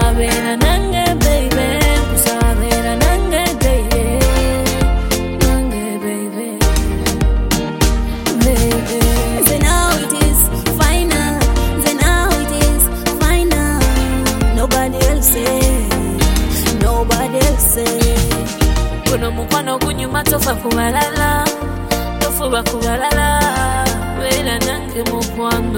kusabela nange baby, kusabela nange baby, nange baby, baby. Say now it is final, say now it is final. Nobody else say, nobody else say. Kuno mukwano gunyuma tofa kubalala, tofuba kubalala, wela nange mukwano.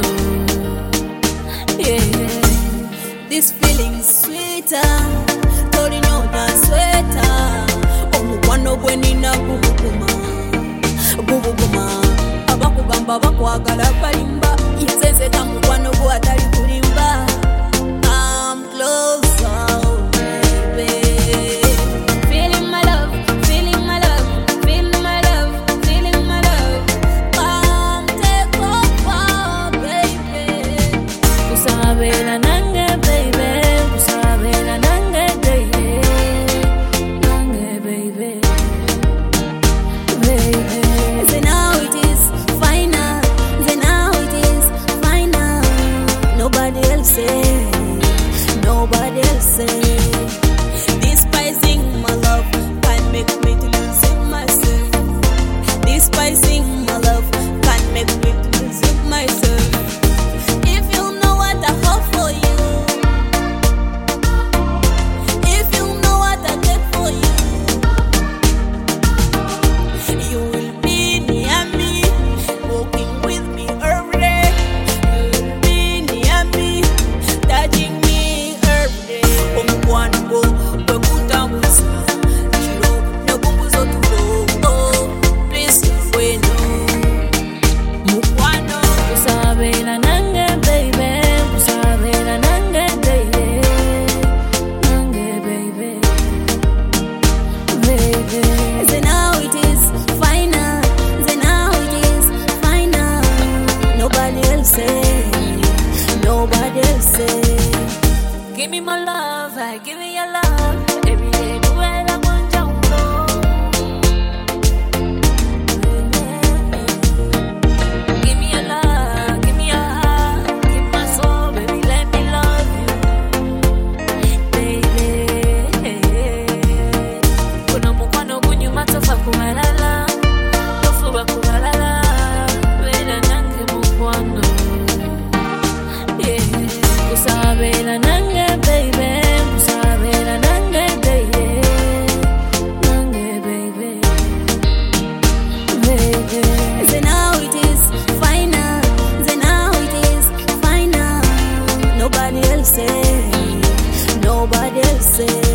Yeah. This feeling is sweeter, tori nyota sweater. Omukwano gwenina gubuguma, gubuguma. Abakugamba bakwagala balimba, inzenze tamukwano gwo atali kulimba. I'm closer, baby. Feeling my love, feeling my love, feeling my love, feeling my love. Come take over, baby. Kusabela nange baby, kusabela nange baby, nange baby, baby. Say now it is final, say now it is final. Nobody else say, nobody else say. Despising my love can make me to lose myself. Despising my love can make me to lose myself. If you know what I hope for you, if you know what I take for you, you will be near me, walking with me every day. You will be near me, touching me every day. Omukwano gwekutambuza kiro nekumbuza otulo. Please weno mukwano. Kusabela nange baby, kusabela nange baby, nange baby, baby. Say now it is final, say now it is final. Nobody else say, nobody else say. Give me my love, I give you your love. Every day, do it, I want you to give me your love, give me your heart, give my soul, baby, let me love you, baby. Kuno mukwano gunyuma tofa kubalala, tofuba kubalala, wela nange mukwano. Yeah. Kusabela nange baby, kusabela nange baby, nange baby, baby. Say now it is final, say now it is final. Nobody else say, nobody else say.